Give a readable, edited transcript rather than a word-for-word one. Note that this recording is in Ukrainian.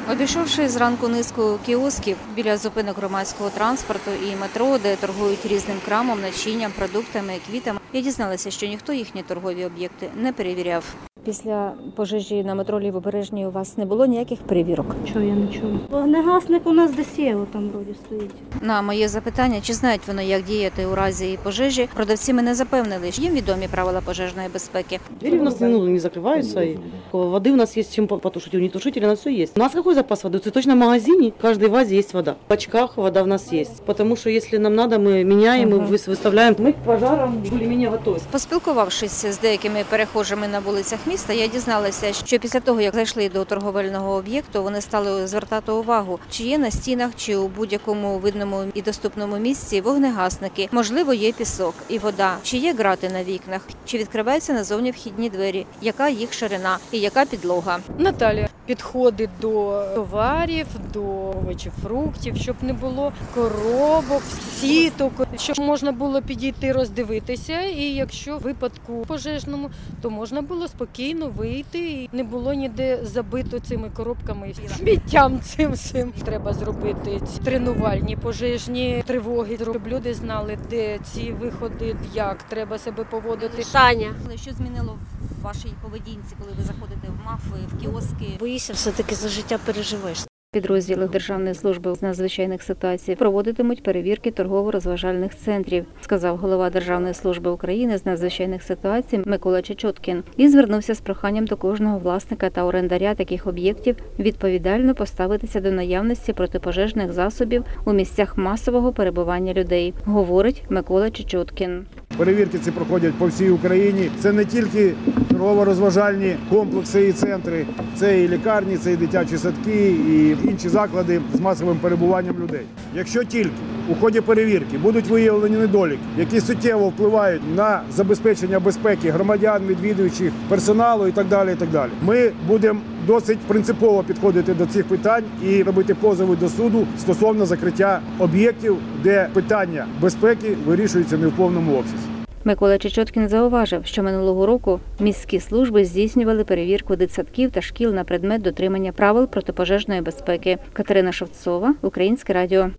Обійшовши зранку низку кіосків біля зупинок громадського транспорту і метро, де торгують різним крамом, начинням, продуктами, квітами, я дізналася, що ніхто їхні торгові об'єкти не перевіряв. Після пожежі на метро Лівобережній у вас не було ніяких перевірок? Чого я не чула? Вогнегасник у нас десь є, там вроді стоїть. На моє запитання, чи знають вони, як діяти у разі пожежі, продавці мене запевнили, що їм відомі правила пожежної безпеки. Двери у нас не закрываются, и воды у нас есть чем потушить, унитушитель, у нас все есть. У нас какой запас воды? В цветочном магазине в каждой вазе есть вода. В бачках вода у нас есть, потому что если нам надо, мы меняем, мы выставляем. Мы к пожарам более-менее готовы. Поспілкувавшись з деякими перехожими на вулицях міста, я дізналася, що після того, як зайшли до торговельного об'єкту, вони стали звертати увагу, чи є на стінах, чи у будь-якому видному і доступному місці вогнегасники, можливо, є пісок і вода, чи є грати на вікнах, чи відкриваються назовні вхідні двері, яка їх ширина і яка підлога. Наталя підходить до товарів, до овочів, фруктів, щоб не було коробок, сіток, щоб можна було підійти, роздивитися, і якщо в випадку пожежному, то можна було спокійно вийти, і не було ніде забито цими коробками, сміттям цим. Треба зробити тренувальні пожежні тривоги, щоб люди знали, де ці виходи, як треба себе поводити. Таня. Що змінило в вашій поведінці, коли ви заходите в МАФи, в кіоски? Боїшся, все-таки за життя переживеш. Підрозділи Державної служби з надзвичайних ситуацій проводитимуть перевірки торгово-розважальних центрів, сказав голова Державної служби України з надзвичайних ситуацій Микола Чечоткін і звернувся з проханням до кожного власника та орендаря таких об'єктів відповідально поставитися до наявності протипожежних засобів у місцях масового перебування людей, говорить Микола Чечоткін. Перевірки ці проходять по всій Україні. Це не тільки торгово-розважальні комплекси і центри, це і лікарні, це і дитячі садки, і інші заклади з масовим перебуванням людей. Якщо тільки у ході перевірки будуть виявлені недоліки, які суттєво впливають на забезпечення безпеки громадян, відвідувачів, персоналу і так далі, ми будемо досить принципово підходити до цих питань і робити позови до суду стосовно закриття об'єктів, де питання безпеки вирішується не в повному обсязі. Микола Чечоткін зауважив, що минулого року міські служби здійснювали перевірку дитсадків та шкіл на предмет дотримання правил протипожежної безпеки. Катерина Шевцова, Українське радіо.